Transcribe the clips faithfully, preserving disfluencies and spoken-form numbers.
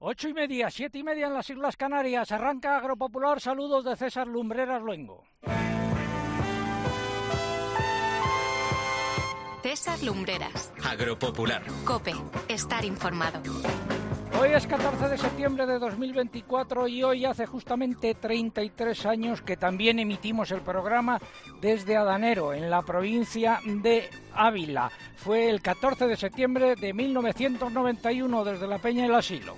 Ocho y media, siete y media en las Islas Canarias. Arranca Agropopular. Saludos de César Lumbreras Luengo. César Lumbreras. Agropopular. COPE. Estar informado. Hoy es catorce de septiembre de dos mil veinticuatro y hoy hace justamente treinta y tres años que también emitimos el programa desde Adanero, en la provincia de Ávila. Fue el catorce de septiembre de mil novecientos noventa y uno, desde la Peña del Asilo.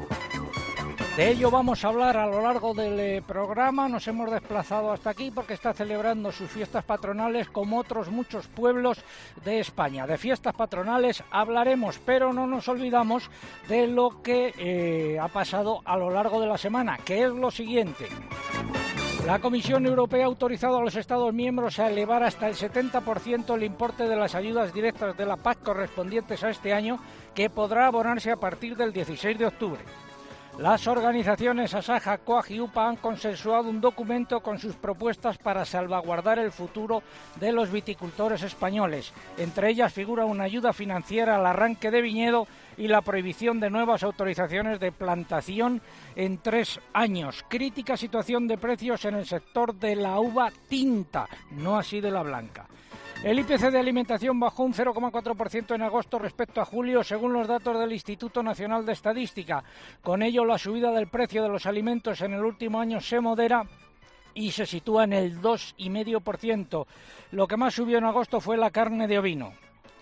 De ello vamos a hablar a lo largo del eh, programa. Nos hemos desplazado hasta aquí porque está celebrando sus fiestas patronales como otros muchos pueblos de España. De fiestas patronales hablaremos, pero no nos olvidamos de lo que eh, ha pasado a lo largo de la semana, que es lo siguiente. La Comisión Europea ha autorizado a los Estados miembros a elevar hasta el setenta por ciento el importe de las ayudas directas de la P A C correspondientes a este año, que podrá abonarse a partir del dieciséis de octubre. Las organizaciones Asaja, COAG y UPA han consensuado un documento con sus propuestas para salvaguardar el futuro de los viticultores españoles. Entre ellas figura una ayuda financiera al arranque de viñedo y la prohibición de nuevas autorizaciones de plantación en tres años. Crítica situación de precios en el sector de la uva tinta, no así de la blanca. El I P C de alimentación bajó un cero coma cuatro por ciento en agosto respecto a julio, según los datos del Instituto Nacional de Estadística. Con ello, la subida del precio de los alimentos en el último año se modera y se sitúa en el dos coma cinco por ciento. Lo que más subió en agosto fue la carne de ovino.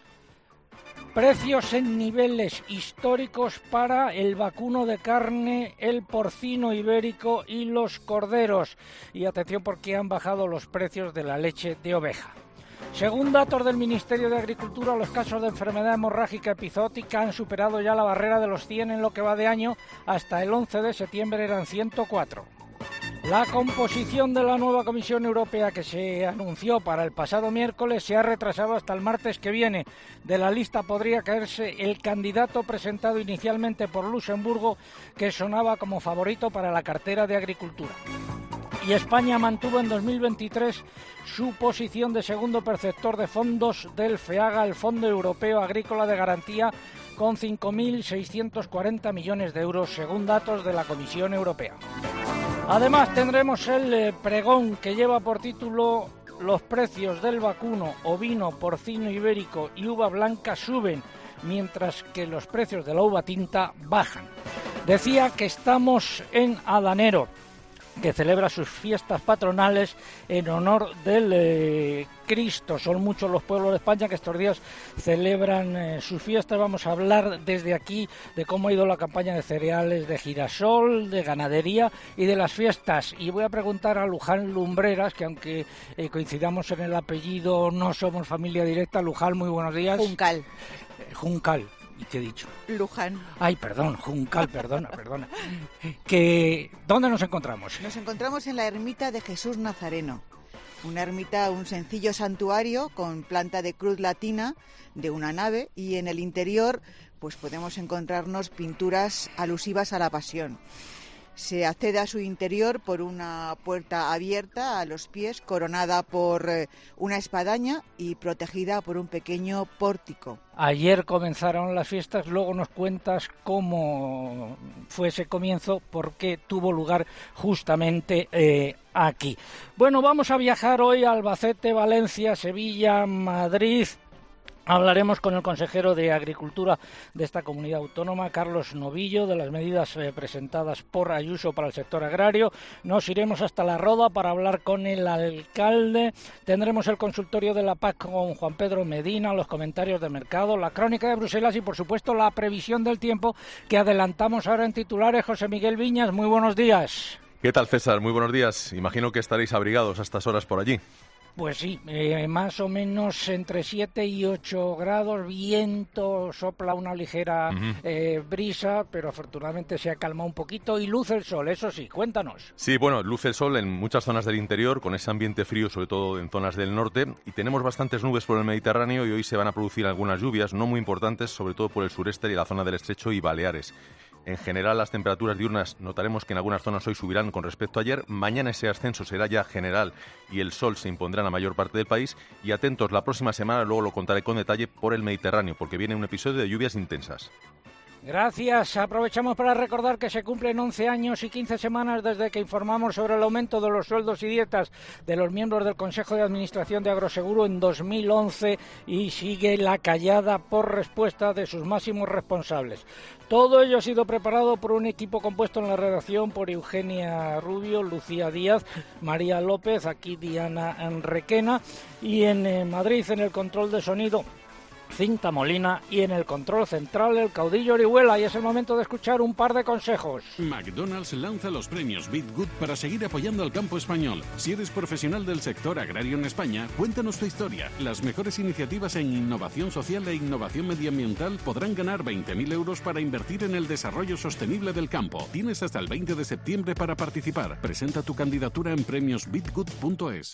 Precios en niveles históricos para el vacuno de carne, el porcino ibérico y los corderos. Y atención, porque han bajado los precios de la leche de oveja. Según datos del Ministerio de Agricultura, los casos de enfermedad hemorrágica epizootica han superado ya la barrera de los cien en lo que va de año. Hasta el once de septiembre eran ciento cuatro. La composición de la nueva Comisión Europea, que se anunció para el pasado miércoles, se ha retrasado hasta el martes que viene. De la lista podría caerse el candidato presentado inicialmente por Luxemburgo, que sonaba como favorito para la cartera de Agricultura. Y España mantuvo en dos mil veintitrés su posición de segundo perceptor de fondos del FEAGA, el Fondo Europeo Agrícola de Garantía, con cinco mil seiscientos cuarenta millones de euros, según datos de la Comisión Europea. Además, tendremos el eh, pregón que lleva por título "Los precios del vacuno, ovino, porcino ibérico y uva blanca suben, mientras que los precios de la uva tinta bajan". Decía que estamos en Adanero, que celebra sus fiestas patronales en honor del eh, Cristo. Son muchos los pueblos de España que estos días celebran eh, sus fiestas. Vamos a hablar desde aquí de cómo ha ido la campaña de cereales, de girasol, de ganadería y de las fiestas. Y voy a preguntar a Luján Lumbreras, que aunque eh, coincidamos en el apellido, no somos familia directa. Luján, muy buenos días. Juncal. Eh, Juncal. ¿Y qué he dicho? Luján. Ay, perdón, Juncal, perdona, perdona. Que, ¿dónde nos encontramos? Nos encontramos en la ermita de Jesús Nazareno. Una ermita, un sencillo santuario con planta de cruz latina de una nave, y en el interior pues podemos encontrarnos pinturas alusivas a la Pasión. Se accede a su interior por una puerta abierta a los pies, coronada por eh, una espadaña y protegida por un pequeño pórtico. Ayer comenzaron las fiestas, luego nos cuentas cómo fue ese comienzo, porque tuvo lugar justamente eh, aquí. Bueno, vamos a viajar hoy a Albacete, Valencia, Sevilla, Madrid. Hablaremos con el consejero de Agricultura de esta comunidad autónoma, Carlos Novillo, de las medidas eh, presentadas por Ayuso para el sector agrario. Nos iremos hasta La Roda para hablar con el alcalde. Tendremos el consultorio de la P A C con Juan Pedro Medina, los comentarios de mercado, la crónica de Bruselas y, por supuesto, la previsión del tiempo que adelantamos ahora en titulares. José Miguel Viñas, muy buenos días. ¿Qué tal, César? Muy buenos días. Imagino que estaréis abrigados a estas horas por allí. Pues sí, eh, más o menos entre siete y ocho grados, viento, sopla una ligera uh-huh. eh, brisa, pero afortunadamente se ha calmado un poquito y luce el sol, eso sí, cuéntanos. Sí, bueno, luce el sol en muchas zonas del interior, con ese ambiente frío, sobre todo en zonas del norte, y tenemos bastantes nubes por el Mediterráneo y hoy se van a producir algunas lluvias, no muy importantes, sobre todo por el sureste y la zona del Estrecho y Baleares. En general, las temperaturas diurnas notaremos que en algunas zonas hoy subirán con respecto a ayer. Mañana ese ascenso será ya general y el sol se impondrá en la mayor parte del país. Y atentos, la próxima semana, luego lo contaré con detalle, por el Mediterráneo, porque viene un episodio de lluvias intensas. Gracias. Aprovechamos para recordar que se cumplen once años y quince semanas desde que informamos sobre el aumento de los sueldos y dietas de los miembros del Consejo de Administración de Agroseguro en dos mil once y sigue la callada por respuesta de sus máximos responsables. Todo ello ha sido preparado por un equipo compuesto en la redacción por Eugenia Rubio, Lucía Díaz, María López, aquí Diana Requena y en eh, Madrid en el control de sonido Cinta Molina y en el control central el caudillo Orihuela. Y es el momento de escuchar un par de consejos. McDonald's lanza los premios BeatGood para seguir apoyando al campo español. Si eres profesional del sector agrario en España, cuéntanos tu historia. Las mejores iniciativas en innovación social e innovación medioambiental podrán ganar veinte mil euros para invertir en el desarrollo sostenible del campo. Tienes hasta el veinte de septiembre para participar. Presenta tu candidatura en premios beat good punto es.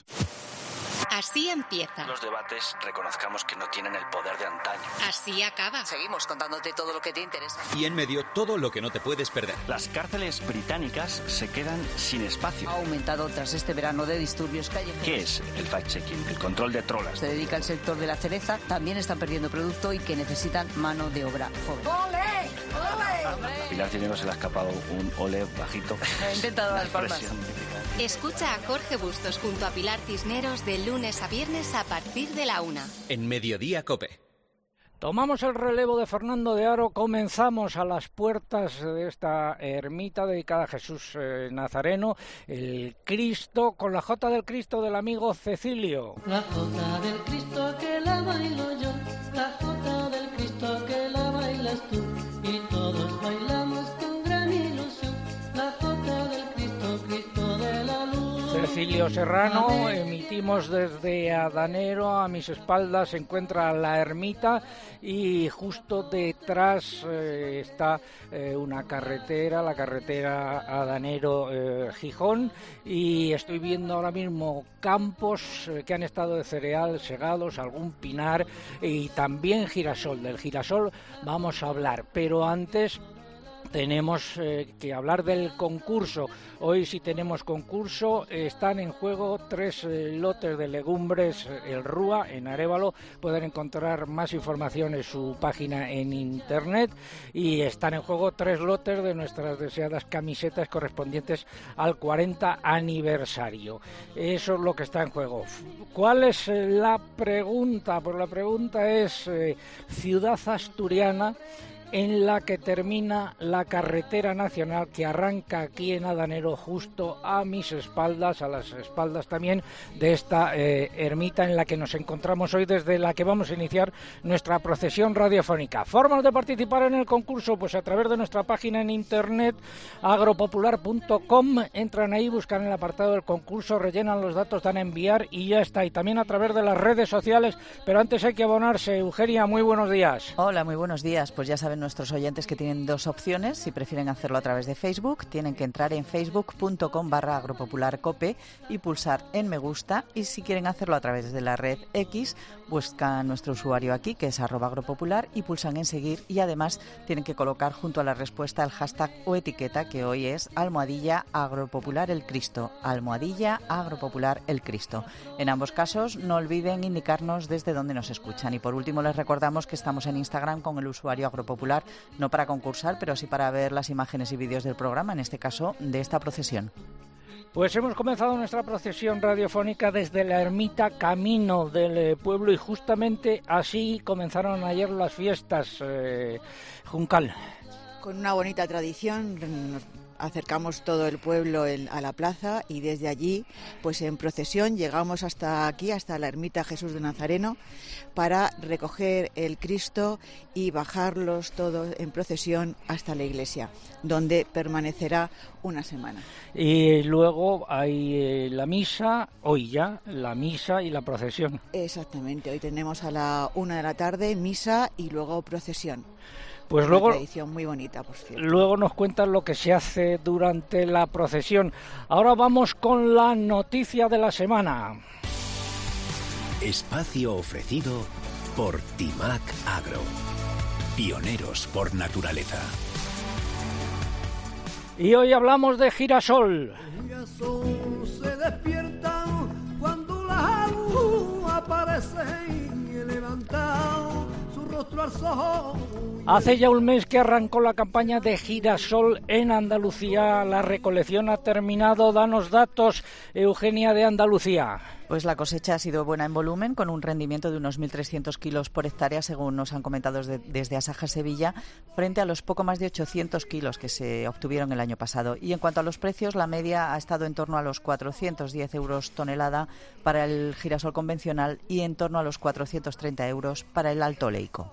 Así empieza. Los debates, reconozcamos que no tienen el poder de antaño. Así acaba. Seguimos contándote todo lo que te interesa. Y en medio, todo lo que no te puedes perder. Las cárceles británicas se quedan sin espacio. Ha aumentado tras este verano de disturbios callejeros. ¿Qué es el fact-checking? El control de trolas. Se dedica al sector de la cereza, también están perdiendo producto y que necesitan mano de obra joven. ¡Ole! ¡Ole! A Pilar Cisneros se le ha escapado un ole bajito. He intentado dar palmas. Escucha a Jorge Bustos junto a Pilar Cisneros de lunes a viernes a partir de la una. En Mediodía COPE. Tomamos el relevo de Fernando de Haro, comenzamos a las puertas de esta ermita dedicada a Jesús eh, Nazareno, el Cristo, con la Jota del Cristo del amigo Cecilio. La Jota del Cristo que la bailo yo, la Jota del Cristo que la bailas tú, y todos bailamos con gran ilusión, la Jota del Cristo, Cristo de la luz. Cecilio Serrano, emitimos desde Adanero, a mis espaldas se encuentra la ermita y justo detrás eh, está eh, una carretera, la carretera Adanero-Gijón, eh, y estoy viendo ahora mismo campos eh, que han estado de cereal segados, algún pinar y también girasol. Del girasol vamos a hablar, pero antes tenemos eh, que hablar del concurso. Hoy sí tenemos concurso, eh, están en juego tres eh, lotes de legumbres, eh, el Rúa, en Arévalo. Pueden encontrar más información en su página en internet, y están en juego tres lotes de nuestras deseadas camisetas correspondientes al cuarenta aniversario. Eso es lo que está en juego. ¿Cuál es eh, la pregunta? Pues la pregunta es eh, ciudad asturiana en la que termina la carretera nacional que arranca aquí en Adanero, justo a mis espaldas, a las espaldas también de esta eh, ermita en la que nos encontramos hoy, desde la que vamos a iniciar nuestra procesión radiofónica. Formas de participar en el concurso, pues a través de nuestra página en internet agropopular punto com, entran ahí, buscan el apartado del concurso, rellenan los datos, dan a enviar y ya está. Y también a través de las redes sociales, pero antes hay que abonarse. Eugenia, muy buenos días. Hola, muy buenos días. Pues ya saben nuestros oyentes que tienen dos opciones. Si prefieren hacerlo a través de Facebook, tienen que entrar en facebook punto com barra agropopularcope y pulsar en me gusta, y si quieren hacerlo a través de la red X, buscan nuestro usuario aquí, que es arroba agropopular, y pulsan en seguir, y además tienen que colocar junto a la respuesta el hashtag o etiqueta, que hoy es almohadilla agropopular el Cristo, almohadilla agropopular el Cristo. En ambos casos no olviden indicarnos desde dónde nos escuchan. Y por último les recordamos que estamos en Instagram con el usuario agropopular, no para concursar, pero sí para ver las imágenes y vídeos del programa, en este caso de esta procesión. Pues hemos comenzado nuestra procesión radiofónica desde la ermita Camino del Pueblo, y justamente así comenzaron ayer las fiestas, eh, Juncal. Con una bonita tradición, nos acercamos todo el pueblo el, a la plaza, y desde allí, pues en procesión, llegamos hasta aquí, hasta la ermita Jesús de Nazareno, para recoger el Cristo y bajarlos todos en procesión hasta la iglesia, donde permanecerá una semana. Y luego hay eh, la misa, hoy ya, la misa y la procesión. Exactamente, hoy tenemos a la una de la tarde misa y luego procesión. Pues una luego, tradición muy bonita, por cierto. Luego nos cuentan lo que se hace durante la procesión. Ahora vamos con la noticia de la semana. Espacio ofrecido por Timac Agro. Pioneros por naturaleza. Y hoy hablamos de girasol. El girasol se despierta cuando las agujas aparecen y levantado su rostro Hace ya un mes que arrancó la campaña de girasol en Andalucía. La recolección ha terminado. Danos datos, Eugenia, de Andalucía. Pues la cosecha ha sido buena en volumen, con un rendimiento de unos mil trescientos kilos por hectárea, según nos han comentado desde, desde Asaja Sevilla, frente a los poco más de ochocientos kilos que se obtuvieron el año pasado. Y en cuanto a los precios, la media ha estado en torno a los cuatrocientos diez euros tonelada para el girasol convencional y en torno a los cuatrocientos treinta euros para el alto oleico.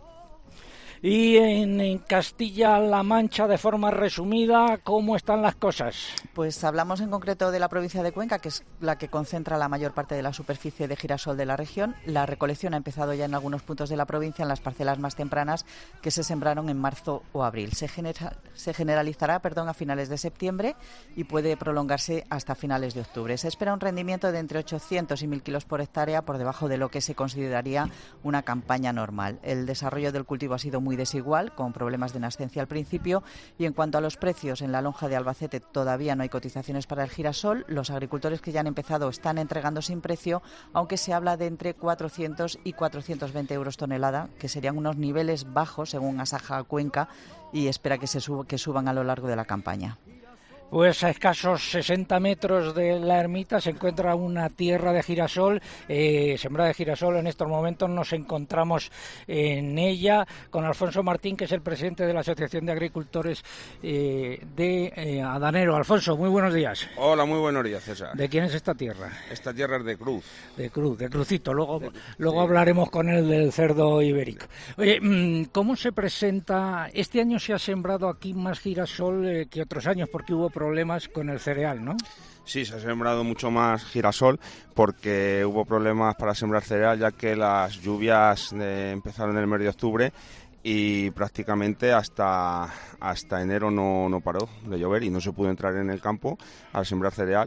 Y en, en Castilla-La Mancha, de forma resumida, ¿cómo están las cosas? Pues hablamos en concreto de la provincia de Cuenca, que es la que concentra la mayor parte de la superficie de girasol de la región. La recolección ha empezado ya en algunos puntos de la provincia, en las parcelas más tempranas, que se sembraron en marzo o abril. Se, genera, se generalizará perdón, a finales de septiembre y puede prolongarse hasta finales de octubre. Se espera un rendimiento de entre ochocientos y mil kilos por hectárea, por debajo de lo que se consideraría una campaña normal. El desarrollo del cultivo ha sido muy desigual, con problemas de nascencia al principio, y en cuanto a los precios, en la lonja de Albacete todavía no hay cotizaciones para el girasol. Los agricultores que ya han empezado están entregando sin precio, aunque se habla de entre cuatrocientos y cuatrocientos veinte euros tonelada, que serían unos niveles bajos según Asaja Cuenca, y espera que se sub- que suban a lo largo de la campaña. Pues a escasos sesenta metros de la ermita se encuentra una tierra de girasol, eh, sembrada de girasol. En estos momentos nos encontramos en ella con Alfonso Martín, que es el presidente de la Asociación de Agricultores eh, de eh, Adanero. Alfonso, muy buenos días. Hola, muy buenos días, César. ¿De quién es esta tierra? Esta tierra es de Cruz. De Cruz, de Crucito. Luego, de, luego sí. hablaremos con él del cerdo ibérico. Oye, ¿cómo se presenta? Este año se ha sembrado aquí más girasol eh, que otros años, porque hubo problemas con el cereal, ¿no? Sí, se ha sembrado mucho más girasol porque hubo problemas para sembrar cereal, ya que las lluvias eh, empezaron en el mes de octubre y prácticamente hasta hasta enero no, no paró de llover y no se pudo entrar en el campo al sembrar cereal,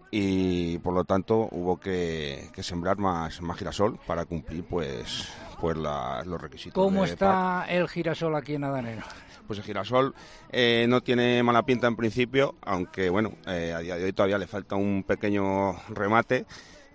y por lo tanto hubo que, que sembrar más, más girasol para cumplir pues, pues la, los requisitos. ¿Cómo de está P A C. el girasol aquí en Adanero? Pues el girasol eh, no tiene mala pinta en principio, aunque bueno, eh, a día de hoy todavía le falta un pequeño remate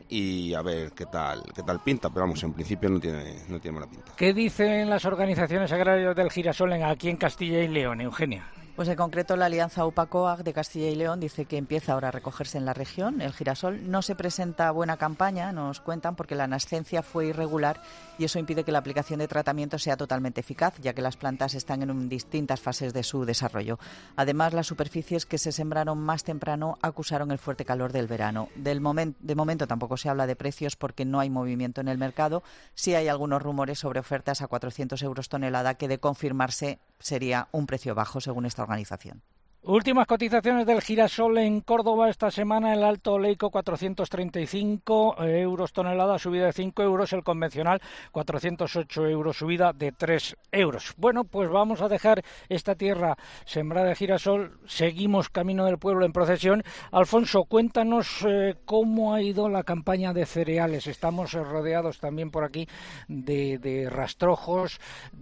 y a ver qué tal qué tal pinta, pero vamos, en principio no tiene no tiene mala pinta. ¿Qué dicen las organizaciones agrarias del girasol en, aquí en Castilla y León, Eugenia? Pues en concreto la Alianza UPA-COAG de Castilla y León dice que empieza ahora a recogerse en la región. El girasol no se presenta buena campaña, nos cuentan, porque la nascencia fue irregular y eso impide que la aplicación de tratamiento sea totalmente eficaz, ya que las plantas están en un, distintas fases de su desarrollo. Además, las superficies que se sembraron más temprano acusaron el fuerte calor del verano. Del momen- de momento tampoco se habla de precios porque no hay movimiento en el mercado. Sí hay algunos rumores sobre ofertas a cuatrocientos euros tonelada, que de confirmarse sería un precio bajo según esta organización. Últimas cotizaciones del girasol en Córdoba esta semana: el alto oleico cuatrocientos treinta y cinco euros tonelada, subida de cinco euros, el convencional cuatrocientos ocho euros, subida de tres euros. Bueno, pues vamos a dejar esta tierra sembrada de girasol, seguimos camino del pueblo en procesión. Alfonso, cuéntanos eh, cómo ha ido la campaña de cereales. Estamos eh, rodeados también por aquí de, de rastrojos,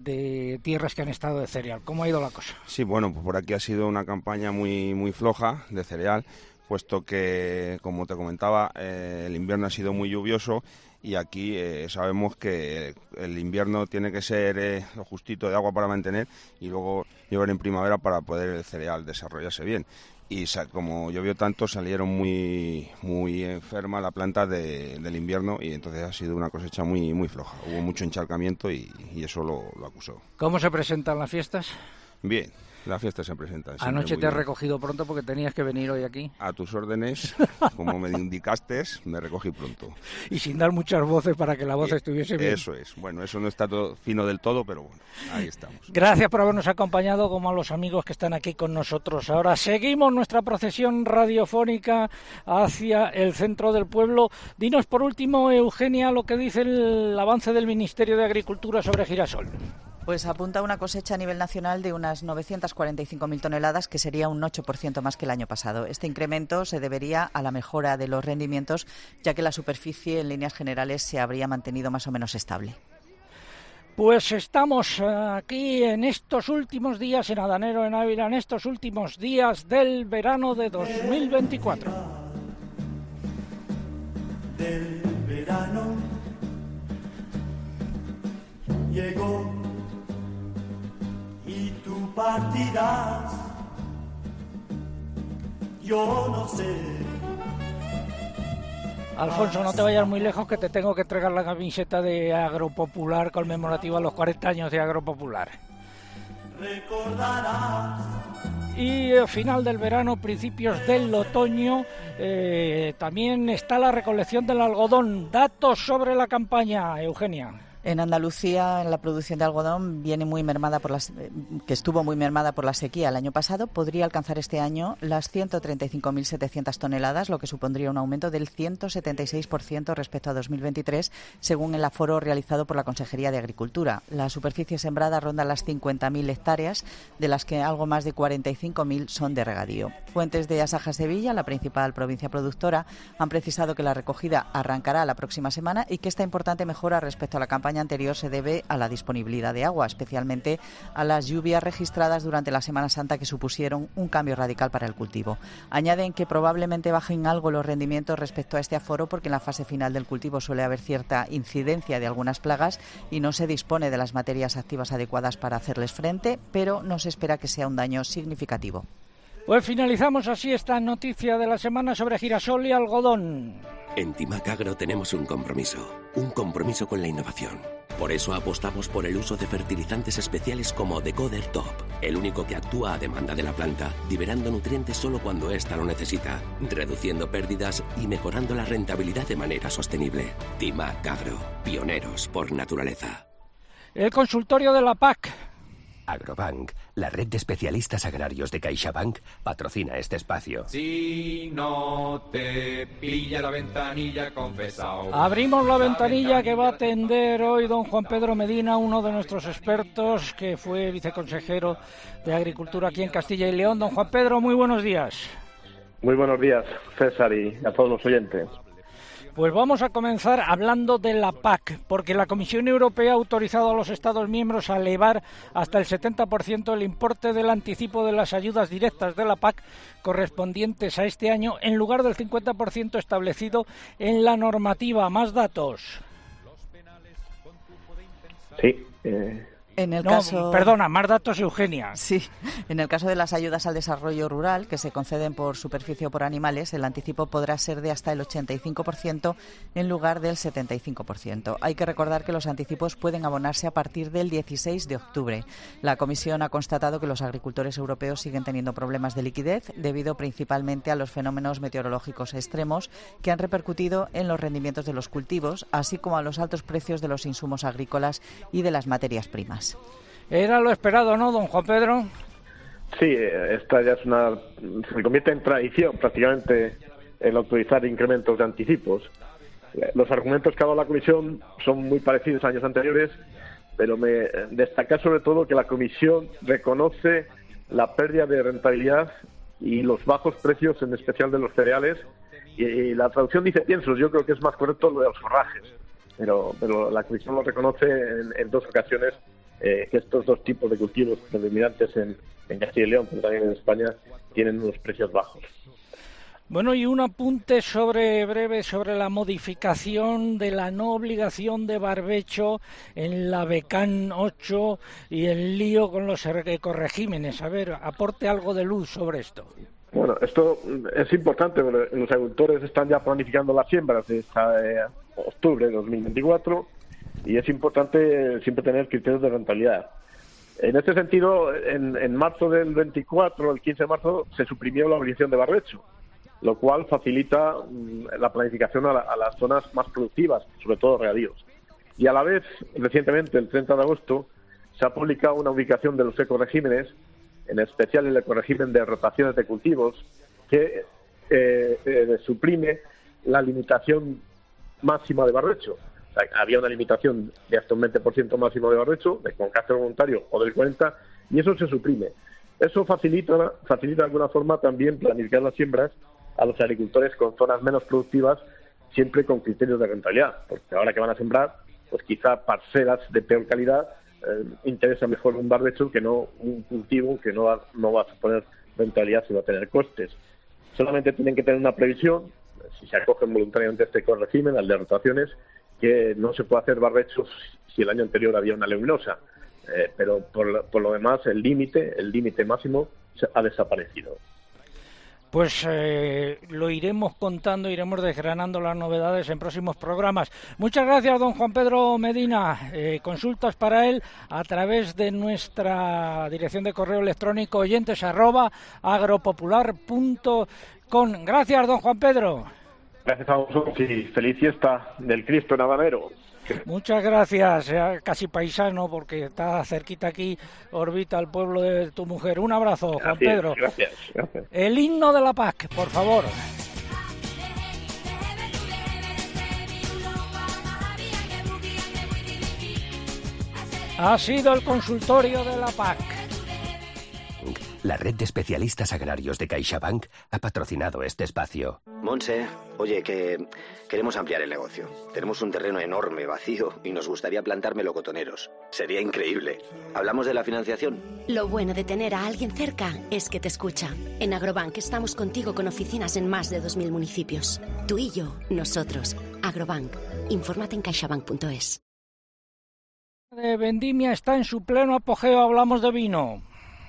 de tierras que han estado de cereal. ¿Cómo ha ido la cosa? Sí, bueno, pues por aquí ha sido una campaña muy muy floja de cereal, puesto que, como te comentaba, eh, el invierno ha sido muy lluvioso y aquí eh, sabemos que el invierno tiene que ser eh, lo justito de agua para mantener y luego llover en primavera para poder el cereal desarrollarse bien. Y como llovió tanto, salieron muy muy enferma la planta de, del invierno, y entonces ha sido una cosecha muy muy floja. Hubo mucho encharcamiento y, y eso lo, lo acusó. ¿Cómo se presentan las fiestas? Bien. La fiesta se presenta. Anoche te has recogido pronto porque tenías que venir hoy aquí. A tus órdenes, como me indicaste, me recogí pronto. Y sin dar muchas voces para que la voz y estuviese bien. Eso es. Bueno, eso no está todo fino del todo, pero bueno, ahí estamos. Gracias por habernos acompañado, como a los amigos que están aquí con nosotros. Ahora seguimos nuestra procesión radiofónica hacia el centro del pueblo. Dinos por último, Eugenia, lo que dice el avance del Ministerio de Agricultura sobre girasol. Pues apunta una cosecha a nivel nacional de unas novecientas cuarenta y cinco mil toneladas, que sería un ocho por ciento más que el año pasado. Este incremento se debería a la mejora de los rendimientos, ya que la superficie en líneas generales se habría mantenido más o menos estable. Pues estamos aquí en estos últimos días en Adanero, en Ávila, en estos últimos días del verano de dos mil veinticuatro. Del verano llegó partirás, yo no sé. Alfonso, no te vayas muy lejos que te tengo que entregar la camiseta de Agropopular conmemorativa a los cuarenta años de Agropopular. Recordarás. Y al final del verano, principios del otoño, eh, también está la recolección del algodón. Datos sobre la campaña, Eugenia. En Andalucía, en la producción de algodón viene muy mermada por las, que estuvo muy mermada por la sequía el año pasado, podría alcanzar este año las ciento treinta y cinco mil setecientas toneladas, lo que supondría un aumento del ciento setenta y seis por ciento respecto a dos mil veintitrés, según el aforo realizado por la Consejería de Agricultura. La superficie sembrada ronda las cincuenta mil hectáreas, de las que algo más de cuarenta y cinco mil son de regadío. Fuentes de Asaja Sevilla, la principal provincia productora, han precisado que la recogida arrancará la próxima semana y que esta importante mejora respecto a la campaña anterior se debe a la disponibilidad de agua, especialmente a las lluvias registradas durante la Semana Santa que supusieron un cambio radical para el cultivo. Añaden que probablemente bajen algo los rendimientos respecto a este aforo porque en la fase final del cultivo suele haber cierta incidencia de algunas plagas y no se dispone de las materias activas adecuadas para hacerles frente, pero no se espera que sea un daño significativo. Pues finalizamos así esta noticia de la semana sobre girasol y algodón. En Timac Agro tenemos un compromiso, un compromiso con la innovación. Por eso apostamos por el uso de fertilizantes especiales como Decoder Top, el único que actúa a demanda de la planta, liberando nutrientes solo cuando ésta lo necesita, reduciendo pérdidas y mejorando la rentabilidad de manera sostenible. Timac Agro, pioneros por naturaleza. El consultorio de la P A C. Agrobank, la red de especialistas agrarios de CaixaBank, patrocina este espacio. Si no te pilla la ventanilla, confesao. Abrimos la ventanilla que va a atender hoy don Juan Pedro Medina, uno de nuestros expertos, que fue viceconsejero de Agricultura aquí en Castilla y León. Don Juan Pedro, muy buenos días. Muy buenos días, César, y a todos los oyentes. Pues vamos a comenzar hablando de la P A C, porque la Comisión Europea ha autorizado a los Estados miembros a elevar hasta el setenta por ciento el importe del anticipo de las ayudas directas de la P A C correspondientes a este año, en lugar del cincuenta por ciento establecido en la normativa. Más datos. Sí. Eh... En el no, caso... perdona, más datos, Eugenia. Sí, en el caso de las ayudas al desarrollo rural, que se conceden por superficie o por animales, el anticipo podrá ser de hasta el ochenta y cinco por ciento en lugar del setenta y cinco por ciento. Hay que recordar que los anticipos pueden abonarse a partir del dieciséis de octubre. La Comisión ha constatado que los agricultores europeos siguen teniendo problemas de liquidez, debido principalmente a los fenómenos meteorológicos extremos que han repercutido en los rendimientos de los cultivos, así como a los altos precios de los insumos agrícolas y de las materias primas. Era lo esperado, ¿no, don Juan Pedro? Sí, esta ya es una... se convierte en tradición prácticamente el autorizar incrementos de anticipos. Los argumentos que ha dado la Comisión son muy parecidos a años anteriores, pero me destaca sobre todo que la Comisión reconoce la pérdida de rentabilidad y los bajos precios, en especial de los cereales, y la traducción dice piensos. Yo creo que es más correcto lo de los forrajes, pero, pero la Comisión lo reconoce en, en dos ocasiones. Eh, que estos dos tipos de cultivos predominantes en, en Castilla y León, pero también en España, tienen unos precios bajos. Bueno, y un apunte sobre breve sobre la modificación de la no obligación de barbecho en la BECAN ocho y el lío con los ecoregímenes. A ver, aporte algo de luz sobre esto. Bueno, esto es importante, porque los agricultores están ya planificando las siembras de eh, octubre de dos mil veinticuatro. Y es importante siempre tener criterios de rentabilidad. En este sentido, en, en marzo del veinticuatro, el quince de marzo, se suprimió la obligación de barbecho, lo cual facilita mm, la planificación a, la, a las zonas más productivas, sobre todo regadíos. Y a la vez, recientemente, el treinta de agosto, se ha publicado una ubicación de los ecoregímenes, en especial el ecorégimen de rotaciones de cultivos, que eh, eh, suprime la limitación máxima de barbecho. Había una limitación de hasta un veinte por ciento máximo de barbecho, de con carácter voluntario o del cuarenta por ciento, y eso se suprime. Eso facilita, facilita de alguna forma también planificar las siembras a los agricultores con zonas menos productivas, siempre con criterios de rentabilidad, porque ahora que van a sembrar, pues quizá parcelas de peor calidad, eh, interesa mejor un barbecho que no un cultivo que no va, no va a suponer rentabilidad, sino va a tener costes. Solamente tienen que tener una previsión, si se acogen voluntariamente a este régimen, al de rotaciones, que no se puede hacer barbechos si el año anterior había una leguminosa. eh, pero por, por lo demás el límite, el límite máximo ha desaparecido. Pues eh, lo iremos contando, iremos desgranando las novedades en próximos programas. Muchas gracias, don Juan Pedro Medina. Eh, consultas para él a través de nuestra dirección de correo electrónico oyentes arroba agropopular punto com. Gracias, don Juan Pedro. Gracias a vosotros y feliz fiesta del Cristo en Habanero. Muchas gracias, casi paisano, porque está cerquita aquí, orbita el pueblo de tu mujer. Un abrazo, Juan Gracias, Pedro. Gracias, gracias. El himno de la P A C, por favor. Ha sido el consultorio de la P A C. La red de especialistas agrarios de CaixaBank ha patrocinado este espacio. Monse, oye, que queremos ampliar el negocio. Tenemos un terreno enorme, vacío, y nos gustaría plantar melocotoneros. Sería increíble. ¿Hablamos de la financiación? Lo bueno de tener a alguien cerca es que te escucha. En Agrobank estamos contigo con oficinas en más de dos mil municipios. Tú y yo, nosotros. Agrobank. Infórmate en caixabank punto es. De vendimia está en su pleno apogeo, hablamos de vino.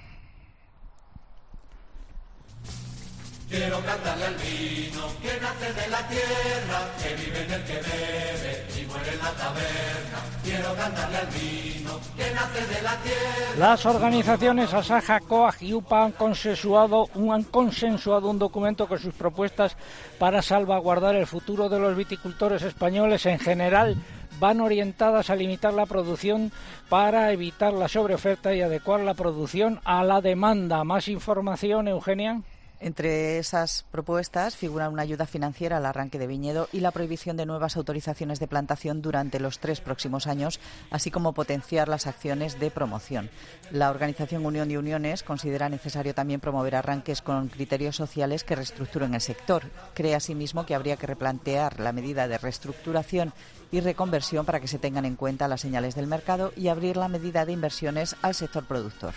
Quiero cantarle al vino que nace de la tierra, que vive en el que bebe y muere en la taberna. Quiero cantarle al vino que nace de la tierra. Las organizaciones Asaja, COAG y UPA han consensuado, un, han consensuado un documento con sus propuestas para salvaguardar el futuro de los viticultores españoles. En general van orientadas a limitar la producción para evitar la sobreoferta y adecuar la producción a la demanda. Más información, Eugenia. Entre esas propuestas figura una ayuda financiera al arranque de viñedo y la prohibición de nuevas autorizaciones de plantación durante los tres próximos años, así como potenciar las acciones de promoción. La organización Unión de Uniones considera necesario también promover arranques con criterios sociales que reestructuren el sector. Cree asimismo que habría que replantear la medida de reestructuración y reconversión para que se tengan en cuenta las señales del mercado y abrir la medida de inversiones al sector productor.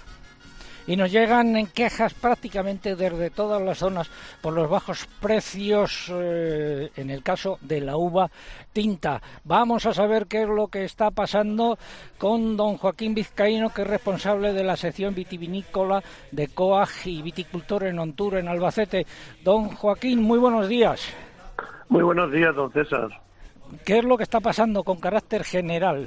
Y nos llegan quejas prácticamente desde todas las zonas por los bajos precios eh, en el caso de la uva tinta. Vamos a saber qué es lo que está pasando con don Joaquín Vizcaíno, que es responsable de la sección vitivinícola de COAG y viticultor en Ontur, en Albacete. Don Joaquín, muy buenos días. Muy buenos días, don César. ¿Qué es lo que está pasando con carácter general?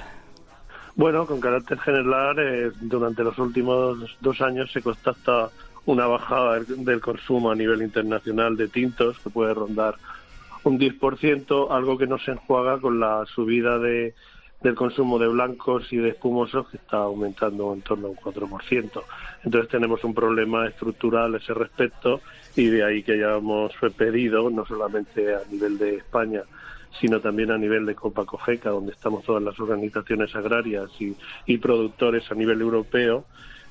Bueno, con carácter general, eh, durante los últimos dos años se constata una bajada del, del consumo a nivel internacional de tintos, que puede rondar un diez por ciento, algo que no se enjuaga con la subida de, del consumo de blancos y de espumosos, que está aumentando en torno a un cuatro por ciento. Entonces tenemos un problema estructural a ese respecto, y de ahí que hayamos pedido, no solamente a nivel de España, sino también a nivel de Copa Cogeca, donde estamos todas las organizaciones agrarias y, y productores a nivel europeo,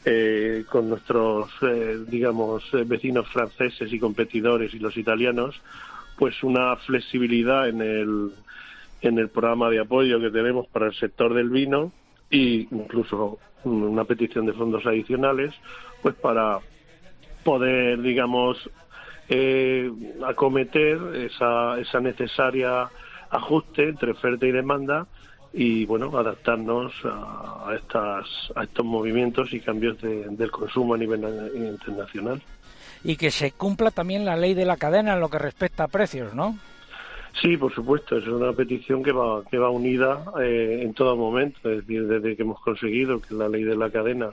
eh, con nuestros, eh, digamos, eh, vecinos franceses y competidores y los italianos, pues una flexibilidad en el, en el programa de apoyo que tenemos para el sector del vino, e incluso una petición de fondos adicionales, pues para poder, digamos, eh, acometer esa, esa necesaria ajuste entre oferta y demanda y, bueno, adaptarnos a, a, estas, a estos movimientos y cambios de, del consumo a nivel internacional. Y que se cumpla también la ley de la cadena en lo que respecta a precios, ¿no? Sí, por supuesto, es una petición que va que va unida eh, en todo momento, es decir, desde que hemos conseguido que la ley de la cadena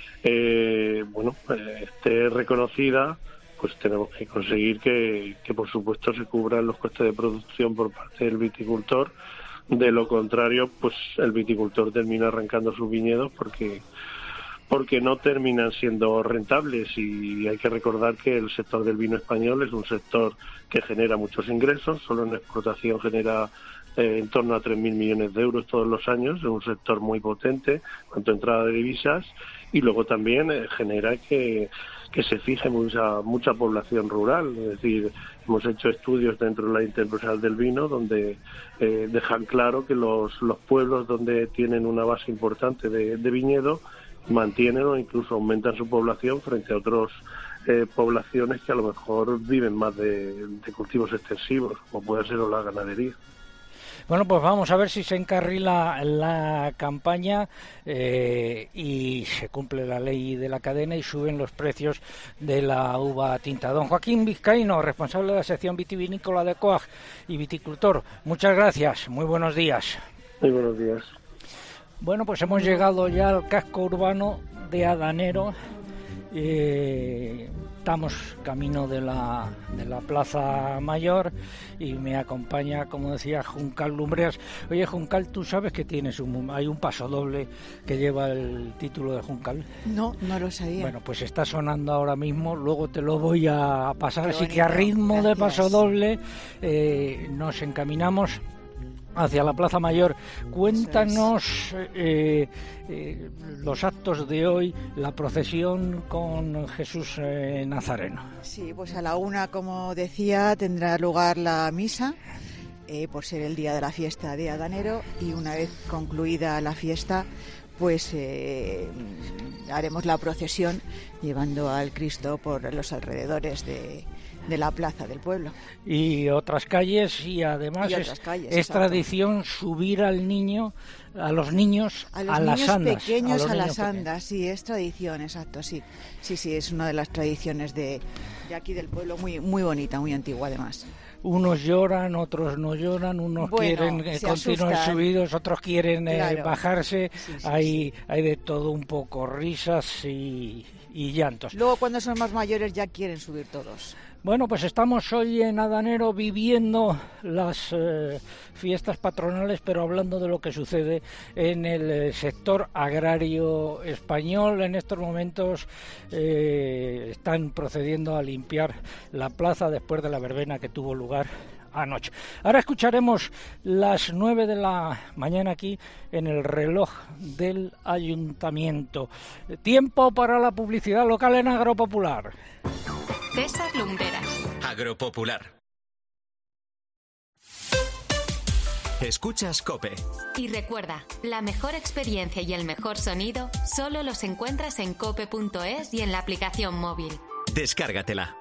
eh, bueno, eh, esté reconocida, pues tenemos que conseguir que, que, por supuesto, se cubran los costes de producción por parte del viticultor. De lo contrario, pues el viticultor termina arrancando sus viñedos porque porque no terminan siendo rentables, y hay que recordar que el sector del vino español es un sector que genera muchos ingresos. Solo en exportación genera eh, en torno a tres mil millones de euros todos los años. Es un sector muy potente en cuanto a entrada de divisas, y luego también eh, genera que que se fije mucha mucha población rural. Es decir, hemos hecho estudios dentro de la Interprofesional del Vino donde eh, dejan claro que los, los pueblos donde tienen una base importante de, de viñedo mantienen o incluso aumentan su población frente a otras eh, poblaciones que a lo mejor viven más de, de cultivos extensivos, como puede ser la ganadería. Bueno, pues vamos a ver si se encarrila la campaña eh, y se cumple la ley de la cadena y suben los precios de la uva tinta. Don Joaquín Vizcaíno, responsable de la sección vitivinícola de Coag y viticultor, muchas gracias, muy buenos días. Muy buenos días. Bueno, pues hemos llegado ya al casco urbano de Adanero. Eh, estamos camino de la, de la Plaza Mayor y me acompaña, como decía, Juncal Lumbreras. Oye, Juncal, ¿tú sabes que tienes un, hay un paso doble que lleva el título de Juncal? No, no lo sabía. Bueno, pues está sonando ahora mismo, luego te lo voy a pasar, Qué así bonito, que a ritmo gracias. de paso doble eh, nos encaminamos hacia la Plaza Mayor. Cuéntanos eh, eh, los actos de hoy, la procesión con Jesús eh, Nazareno. Sí, pues a la una, como decía, tendrá lugar la misa, eh, por ser el día de la fiesta de Adanero, y una vez concluida la fiesta, pues eh, haremos la procesión llevando al Cristo por los alrededores de... de la plaza del pueblo. Y otras calles, y además y es, calles, es tradición subir al niño, a los niños a, los a niños las andas. pequeños a, los a niños las andas, sí, es tradición, exacto, sí. Sí, sí, es una de las tradiciones de, de aquí del pueblo, muy, muy bonita, muy antigua además. Unos lloran, otros no lloran, unos bueno, quieren eh, continuar asustan. subidos, otros quieren eh, Claro. bajarse, Sí, sí, hay, hay de todo un poco, risas y, y llantos. Luego cuando son más mayores ya quieren subir todos. Bueno, pues estamos hoy en Adanero viviendo las eh, fiestas patronales, pero hablando de lo que sucede en el eh, sector agrario español. En estos momentos eh, están procediendo a limpiar la plaza después de la verbena que tuvo lugar anoche. Ahora escucharemos las nueve de la mañana aquí en el reloj del ayuntamiento. Tiempo para la publicidad local en Agropopular. César Lumbreras. Agropopular. Escuchas COPE. Y recuerda, la mejor experiencia y el mejor sonido solo los encuentras en cope punto es y en la aplicación móvil. Descárgatela.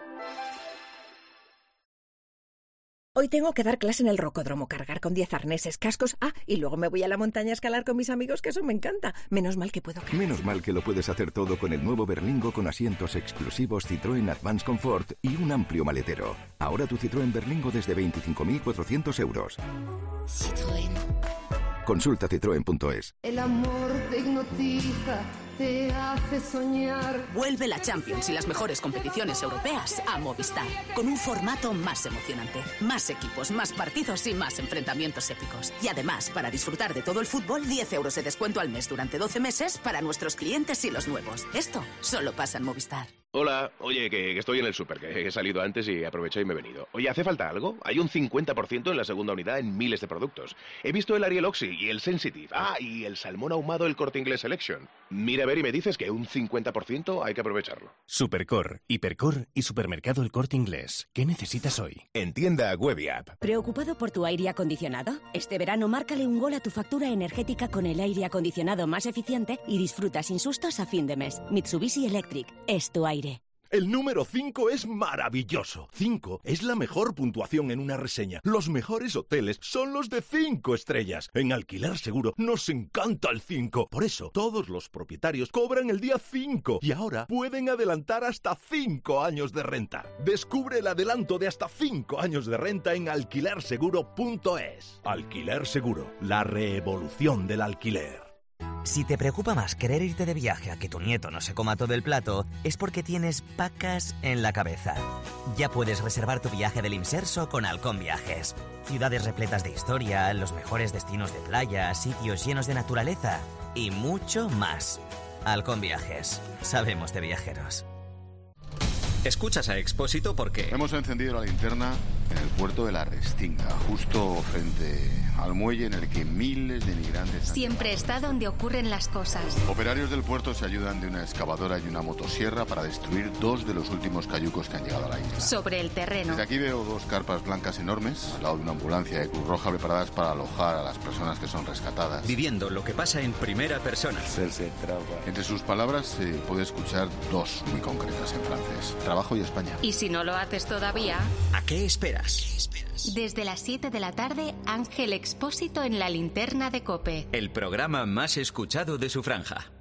Hoy tengo que dar clase en el rocódromo, cargar con diez arneses, cascos. Ah, y luego me voy a la montaña a escalar con mis amigos, que eso me encanta. Menos mal que puedo... Menos mal que lo puedes hacer todo con el nuevo Berlingo con asientos exclusivos Citroën Advance Comfort y un amplio maletero. Ahora tu Citroën Berlingo desde veinticinco mil cuatrocientos euros. Citroën. Consulta citroen punto es. El amor te hipnotiza, te hace soñar. Vuelve la Champions y las mejores competiciones europeas a Movistar, con un formato más emocionante, más equipos, más partidos y más enfrentamientos épicos. Y además, para disfrutar de todo el fútbol, diez euros de descuento al mes durante doce meses para nuestros clientes y los nuevos. Esto solo pasa en Movistar. Hola, oye, que, que estoy en el súper, que he salido antes y aproveché y me he venido. Oye, ¿hace falta algo? Hay un cincuenta por ciento en la segunda unidad en miles de productos. He visto el Ariel Oxy y el Sensitive. Ah, y el salmón ahumado el Corte Inglés Selection. Mira a ver y me dices que un cincuenta por ciento hay que aprovecharlo. Supercor, Hipercor y Supermercado El Corte Inglés. ¿Qué necesitas hoy? En tienda web y app. ¿Preocupado por tu aire acondicionado? Este verano márcale un gol a tu factura energética con el aire acondicionado más eficiente y disfruta sin sustos a fin de mes. Mitsubishi Electric es tu aire. El número cinco es maravilloso. cinco es la mejor puntuación en una reseña. Los mejores hoteles son los de cinco estrellas. En Alquiler Seguro nos encanta el cinco. Por eso, todos los propietarios cobran el día cinco y ahora pueden adelantar hasta cinco años de renta. Descubre el adelanto de hasta cinco años de renta en alquiler seguro punto es. Alquiler Seguro, la revolución del alquiler. Si te preocupa más querer irte de viaje a que tu nieto no se coma todo el plato, es porque tienes pacas en la cabeza. Ya puedes reservar tu viaje del Imserso con Halcón Viajes. Ciudades repletas de historia, los mejores destinos de playa, sitios llenos de naturaleza y mucho más. Halcón Viajes. Sabemos de viajeros. Escuchas a Expósito porque... Hemos encendido la linterna en el puerto de la Restinga, justo frente al muelle en el que miles de migrantes... Siempre está donde ocurren las cosas. Operarios del puerto se ayudan de una excavadora y una motosierra para destruir dos de los últimos cayucos que han llegado a la isla. Sobre el terreno. Desde aquí veo dos carpas blancas enormes, al lado de una ambulancia de Cruz Roja preparadas para alojar a las personas que son rescatadas. Viviendo lo que pasa en primera persona. Entre sus palabras se puede escuchar dos muy concretas en francés. Trabajo y España. Y si no lo haces todavía... ¿A qué esperas? esperas? Desde las siete de la tarde, Ángel Expósito en la linterna de COPE. El programa más escuchado de su franja.